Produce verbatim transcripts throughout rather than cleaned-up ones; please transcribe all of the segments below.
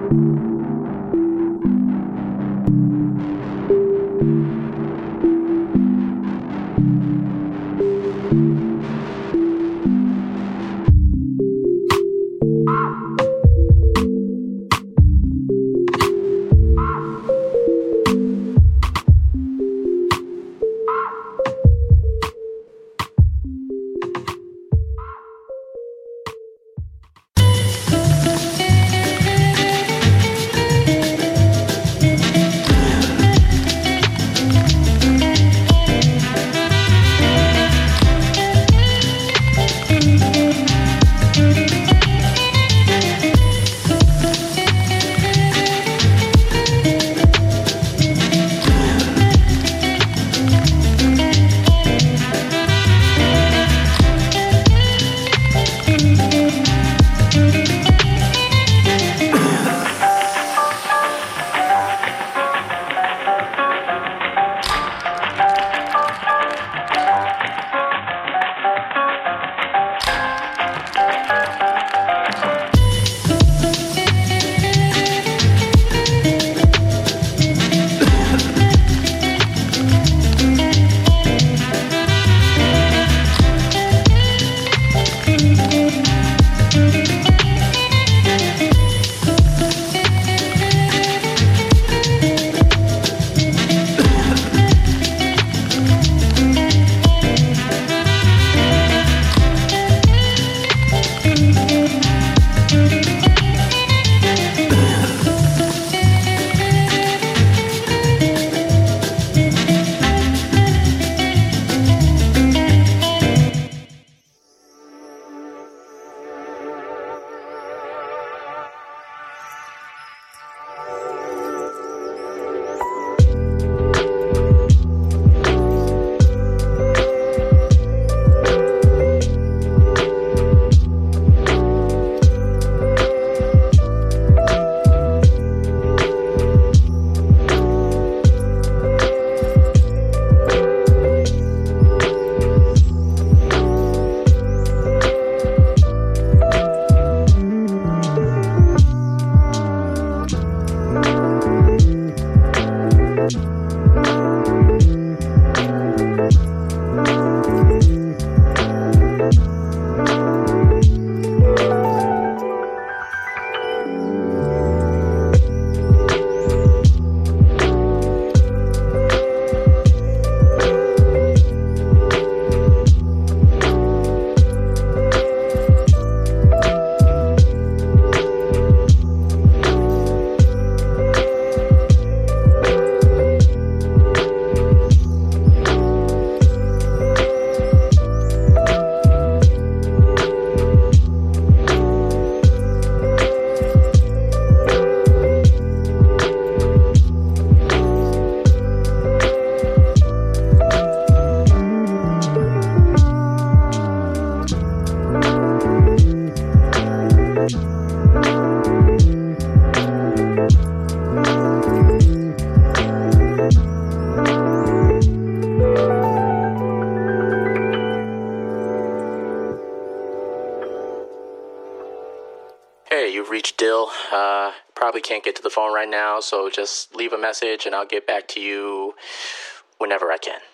Hey, you've reached Dill. Uh, probably can't get to the phone right now, so just leave a message and I'll get back to you whenever I can.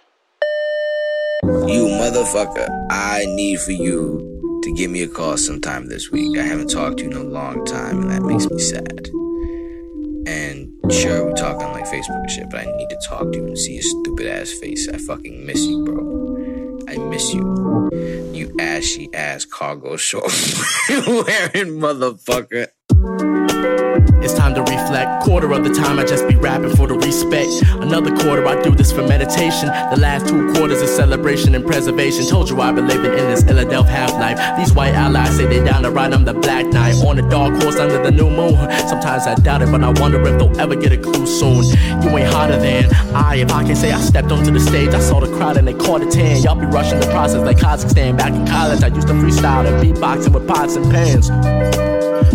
You motherfucker, I need for you to give me a call sometime this week. I haven't talked to you in a long time, and that makes me sad. And sure, we talk on like Facebook and shit, but I need to talk to you and see your stupid ass face. I fucking miss you, bro. I miss you. You ashy ass cargo short wearing motherfucker. It's time to reflect. Quarter of the time I just be rapping for the respect. Another quarter I do this for meditation. The last two quarters is celebration and preservation. Told you I've been living in this Philadelphia half-life. These white allies say they down to ride, I'm the black knight. On a dark horse under the new moon. Sometimes I doubt it, but I wonder if they'll ever get a clue soon. You ain't hotter than I. If I can say I stepped onto the stage, I saw the crowd and they caught a tan. Y'all be rushing the process like Kazakhstan. Back in college I used to freestyle and beatboxing with pots and pans.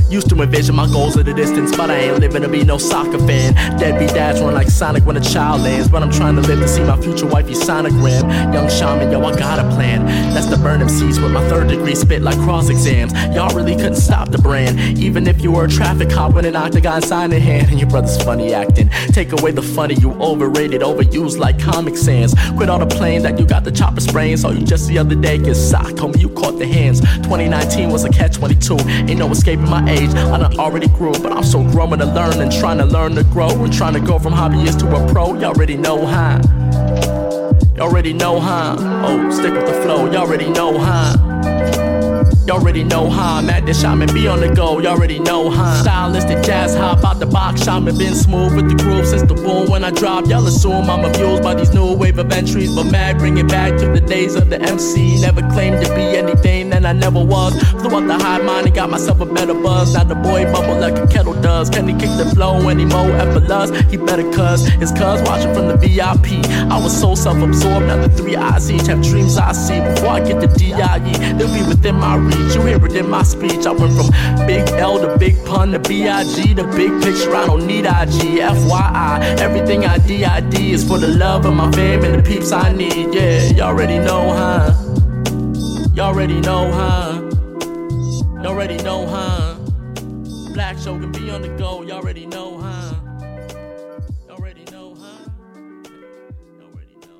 Used to envision my goals at a distance, but I ain't living to be no soccer fan. Deadbeat dads run like Sonic when a child lands, but I'm trying to live to see my future wifey sonogram. Young shaman, yo, I got a plan. That's to burn them seeds with my third degree spit like cross exams. Y'all really couldn't stop the brand, even if you were a traffic cop with an octagon sign in hand. And your brother's funny acting. Take away the funny, you overrated, overused like Comic Sans. Quit all the playing that you got the chopper spraying, so you just the other day get socked, homie, you caught the hands. twenty nineteen was a catch twenty-two, ain't no escaping my age. I done already grew, but I'm still growing to learn and trying to learn to grow and trying to go from hobbyist to a pro. Y'all already know how. Y'all already know how. Oh, stick with the flow. Y'all already know how. Y'all already know how. I'm at the shaman, be on the go. Y'all already know how. Stylistic jazz hop out the box. Shaman been smooth with the groove since the boom when I drop. Y'all assume I'm abused by these new wave of entries, but mad bring it back to the days of the M C. Never claimed to be anything that I never was. Flew out the high mind and got myself a better buzz. Now the boy bubble like a kettle does. Can he kick the flow anymore? Effortless, he better cuz his cuz watching from the V I P. I was so self-absorbed. Now the three eyes each have dreams I see. Before I get to D I E, they'll be within my reach. You hear it in my speech. I went from Big L to Big Pun to B I G to big picture. I don't need I G. F Y I, everything I D I D is for the love of my fam and the peeps I need. Yeah, y'all already know, huh? Y'all already know, huh? Y'all already know, huh? Black Show can be on the go. Y'all already know, huh? Y'all already know, huh? Y'all already know,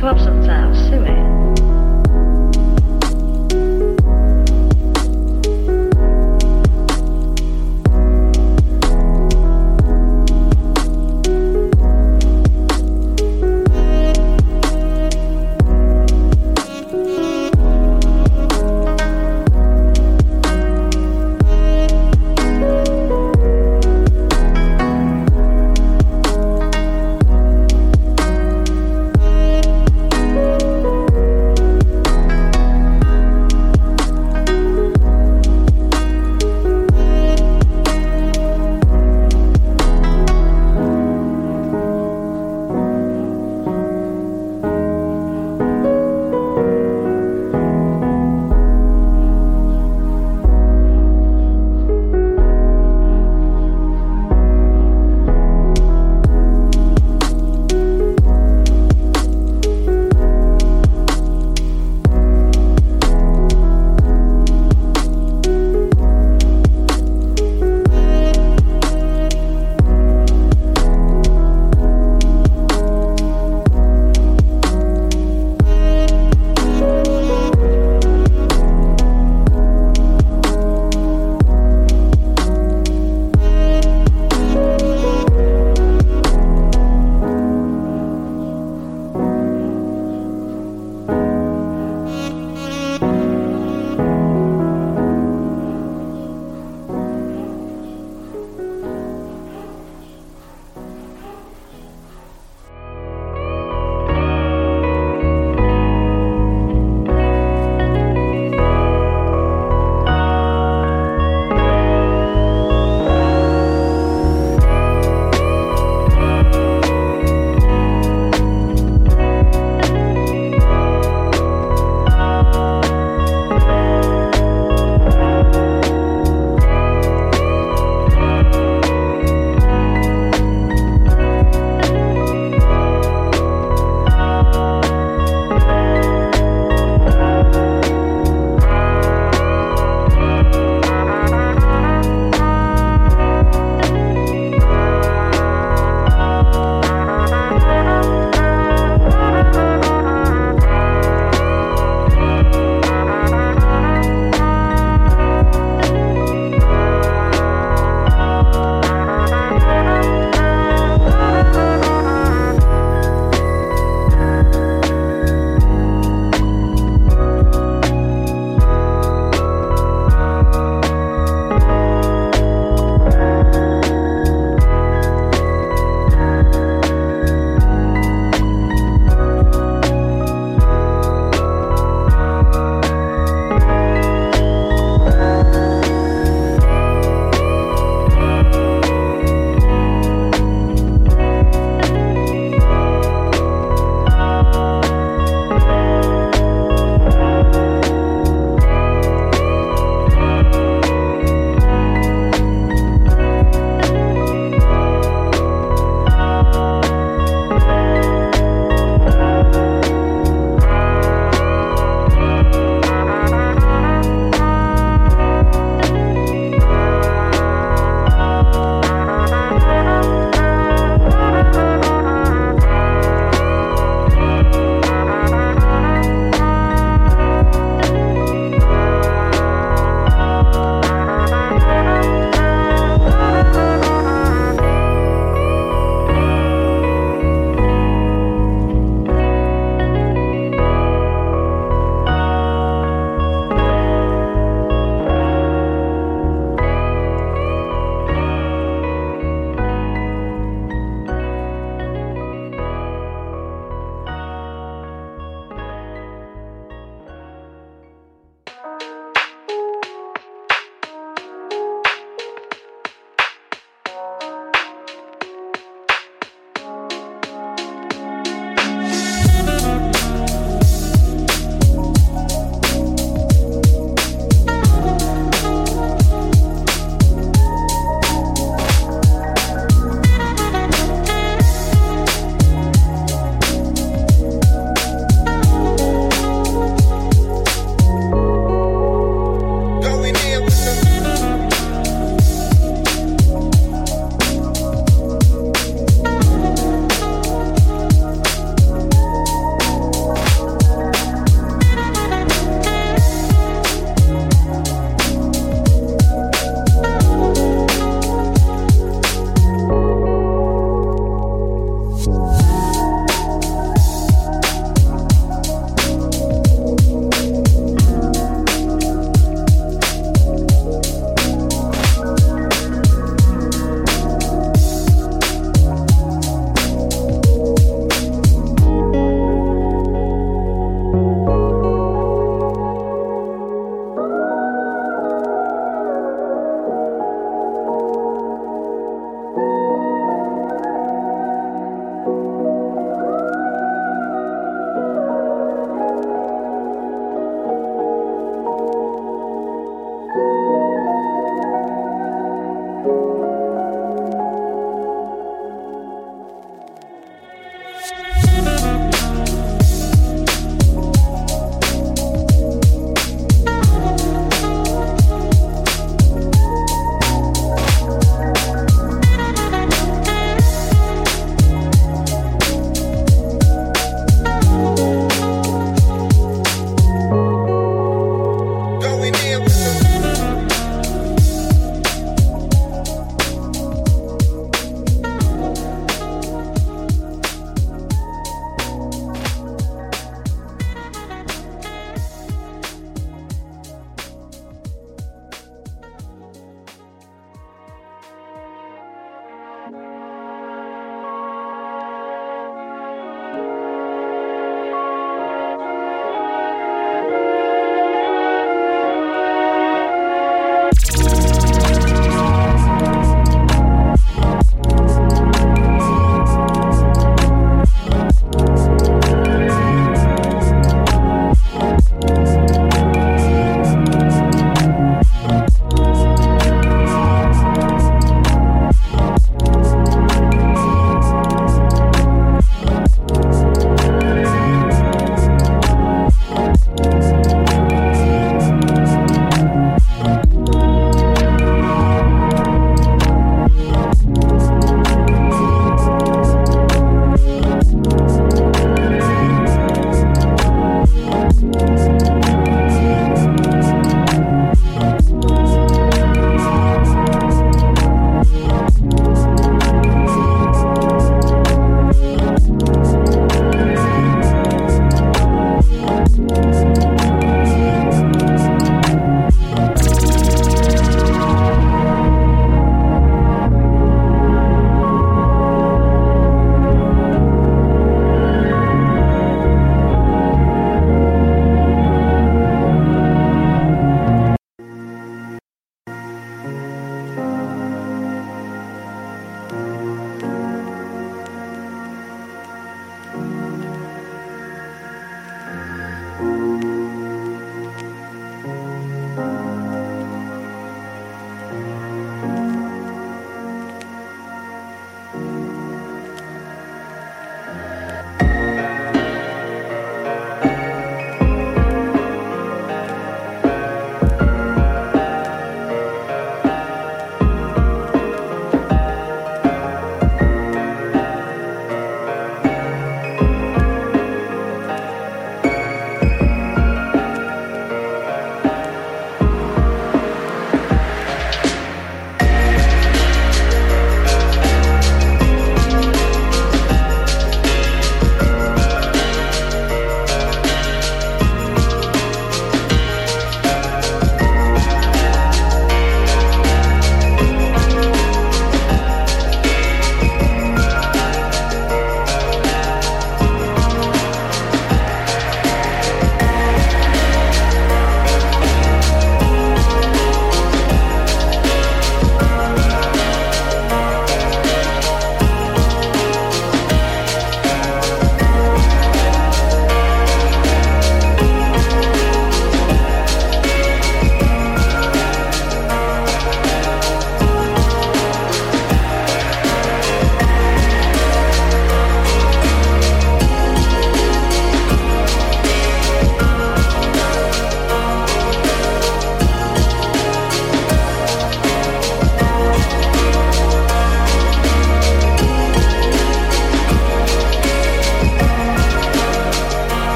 pop sometimes, silly.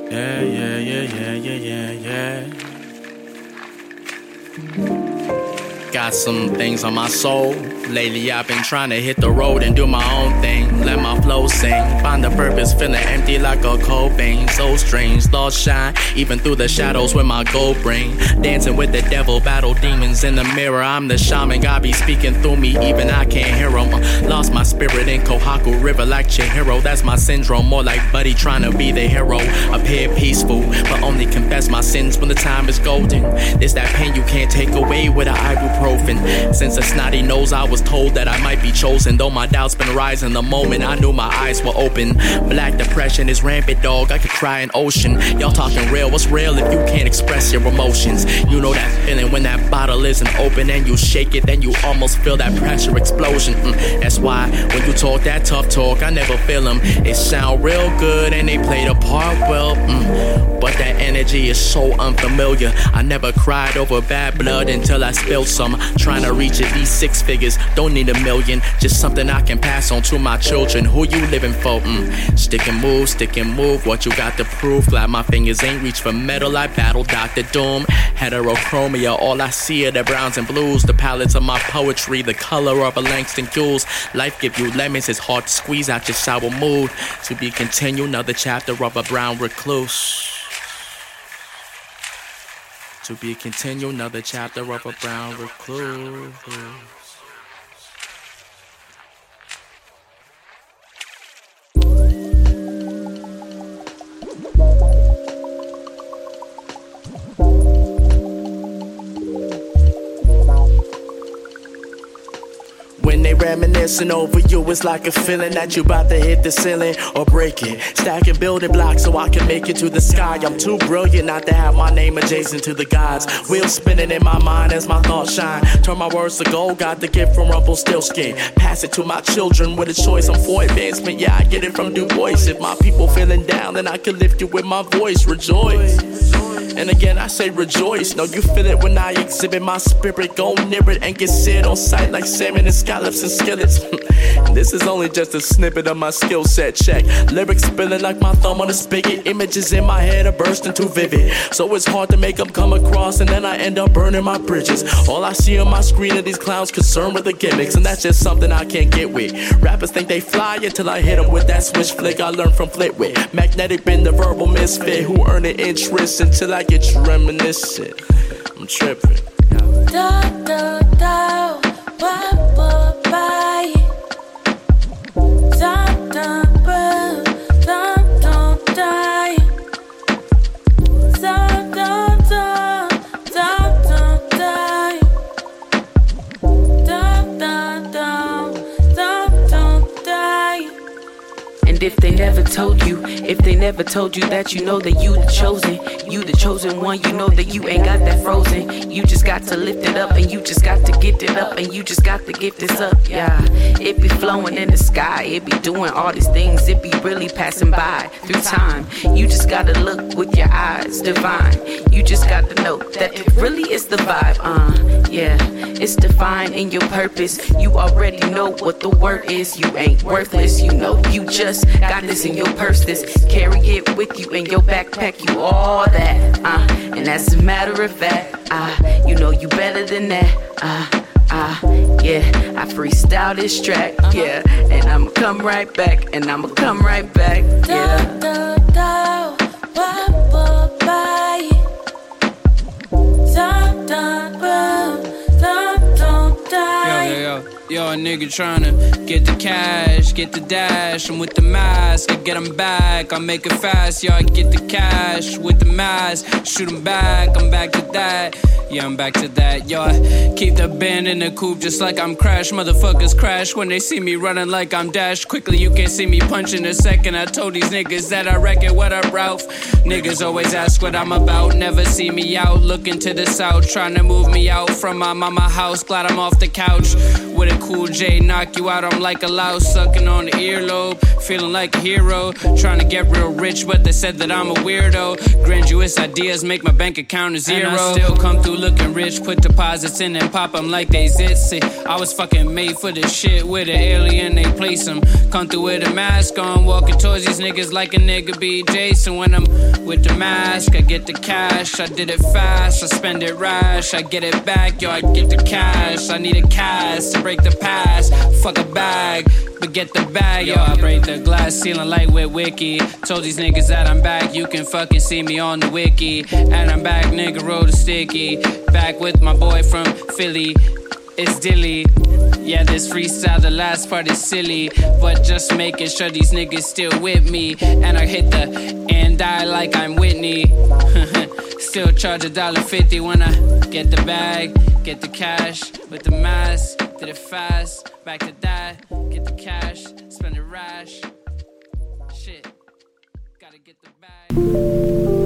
Yeah, yeah, yeah, yeah, yeah, yeah, yeah. Got some things on my soul. Lately I've been trying to hit the road and do my own thing. Let my flow sing. Find a purpose, feeling empty like a cold vein. So strange, thoughts shine even through the shadows with my gold brain. Dancing with the devil, battle demons in the mirror. I'm the shaman, God be speaking through me, even I can't hear him. Lost my spirit in Kohaku River like Chihiro. That's my syndrome, more like Buddy trying to be the hero. Appear peaceful, but only confess my sins when the time is golden. It's that pain you can't take away with an ibuprofen. Since a snotty nose I was told that I might be chosen. Though my doubts been rising the moment I knew my eyes were open. Black depression is rampant, dog, I could cry an ocean. Y'all talking real, what's real if you can't express your emotions? You know that feeling when that bottle isn't open and you shake it, then you almost feel that pressure explosion. mm, That's why when you talk that tough talk, I never feel them. It sound real good and they play the part well, mm, but that energy is so unfamiliar. I never cried over bad blood until I spilled some. Trying to reach at least six figures, don't need a million. Just something I can pass on to my children. Who you living for? Mm. Stick and move, stick and move. What you got to prove? Glad my fingers ain't reach for metal. I battle Doctor Doom. Heterochromia, all I see are the browns and blues. The palettes of my poetry, the color of a Langston Hughes. Life give you lemons, it's hard to squeeze out your sour mood. To be continued, another chapter of a brown recluse. To be continued, another chapter of a brown recluse. When they reminiscing over you, it's like a feeling that you about to hit the ceiling or break it. Stacking building blocks so I can make it to the sky. I'm too brilliant not to have my name adjacent to the gods. Wheels spinning in my mind as my thoughts shine. Turn my words to gold, got the gift from Rumpelstiltskin. Pass it to my children with a choice, I'm for advancement. Yeah, I get it from Du Bois. If my people feeling down, then I can lift you with my voice. Rejoice. And again I say rejoice. No, you feel it when I exhibit my spirit. Go near it and get seared on sight like salmon and scallops and skillets. This is only just a snippet of my skill set. Check. Lyrics spilling like my thumb on a spigot. Images in my head are bursting too vivid. So it's hard to make them come across, and then I end up burning my bridges. All I see on my screen are these clowns concerned with the gimmicks, and that's just something I can't get with. Rappers think they fly until I hit them with that switch flick I learned from Flitwick. Magnetic been the verbal misfit who earn an interest until I get you reminiscent. I'm tripping. Da, da, da, ba, ba, ba. Da, da, ba, da, da, da. Da, da, da, da, da, da. Da, da, da, da, da, da. And if they never told you, if they never told you that you know that you the chosen, you the chosen one, you know that you ain't got that frozen. You just got to lift it up and you just got to get it up and you just got to get this up, yeah. It be flowing in the sky, it be doing all these things, it be really passing by through time. You just gotta look with your eyes, divine. You just got to know that it really is the vibe, uh, yeah. It's divine in your purpose, you already know what the word is. You ain't worthless, you know you just got this in your purse, this carry it with you in your backpack, you all that, uh, and as a matter of fact, uh, you know you better than that, uh, uh, yeah, I freestyle this track, yeah, and I'ma come right back, and I'ma come right back, yeah. Da, da, da, ba, ba, ba. Da, da, ba, da, da, da. Yo, yo, yo. Yo, a nigga tryna get the cash, get the dash. I'm with the mask, I get him back. I make it fast, yo, I get the cash with the mask. Shoot him back, I'm back to that. Yeah, I'm back to that, yo, I keep the band in the coupe just like I'm Crash. Motherfuckers crash when they see me running like I'm Dash. Quickly, you can see me punch in a second. I told these niggas that I wreck it, what up, Ralph? Niggas always ask what I'm about, never see me out. Looking to the south, trying to move me out from my mama house. Glad I'm off the couch with a cool J, knock you out, I'm like a louse. Sucking on the earlobe, feeling like a hero. Trying to get real rich, but they said that I'm a weirdo. Grandiose ideas make my bank account a zero. And I still come through looking rich, put deposits in and pop them like they zitsy. I was fucking made for this shit with an alien, they place them. Come through with a mask on, walking towards these niggas like a nigga be Jason. When I'm with the mask, I get the cash. I did it fast, I spend it rash. I get it back, yo, I get the cash. I need a cast to break the past. Fuck a bag, but get the bag, yo. I break the glass ceiling like with Wiki. Told these niggas that I'm back, you can fucking see me on the wiki. And I'm back, nigga, roll the sticky. Back with my boy from Philly, it's Dilly. Yeah, this freestyle, the last part is silly, but just making sure these niggas still with me. And I hit the and die like I'm Whitney. Still charge a dollar fifty when I get the bag, get the cash with the mask. Did it fast, back to that, get the cash, spend it rash. Shit, gotta get the bag.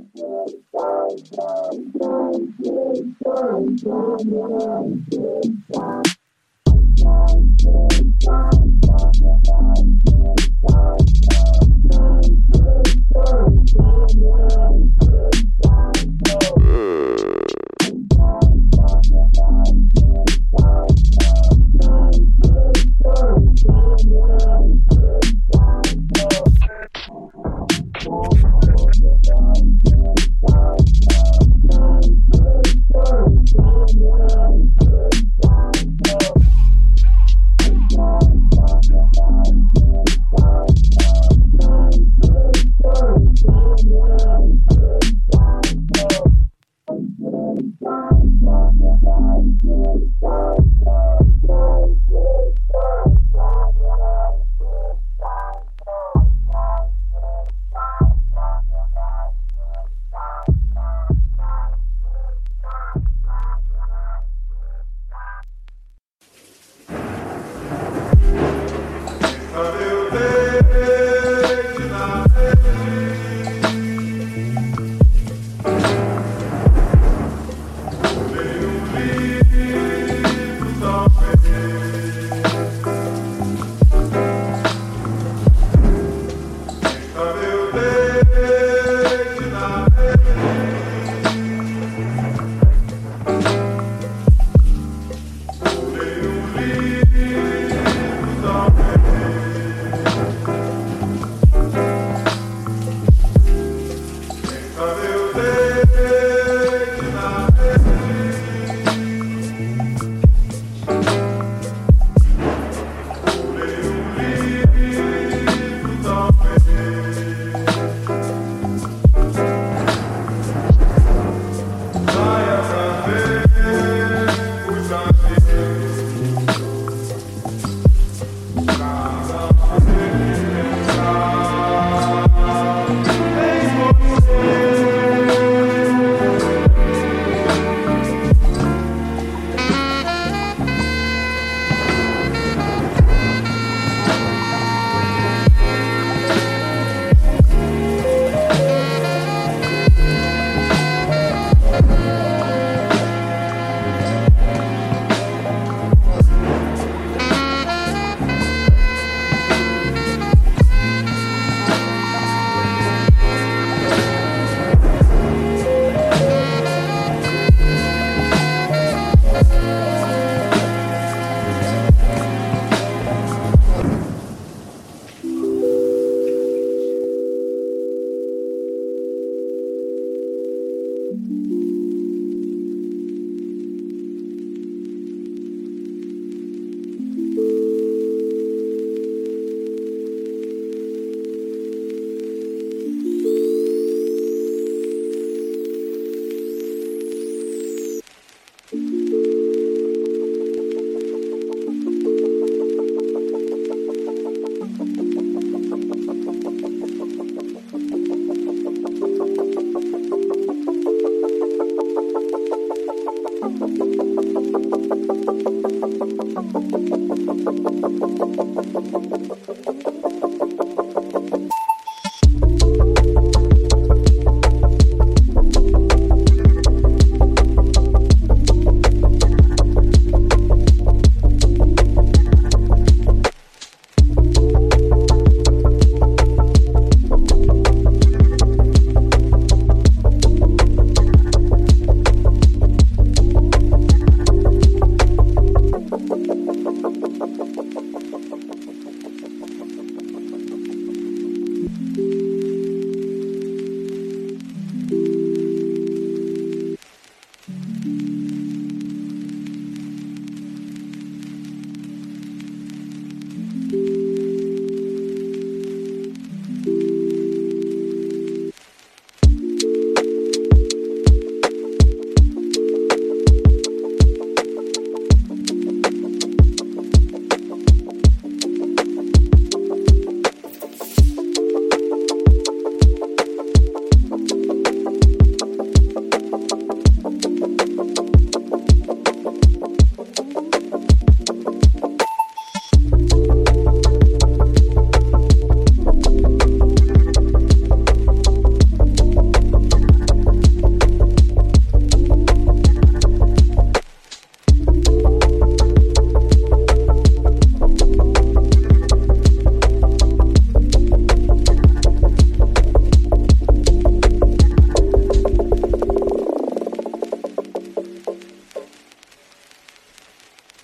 Thank you.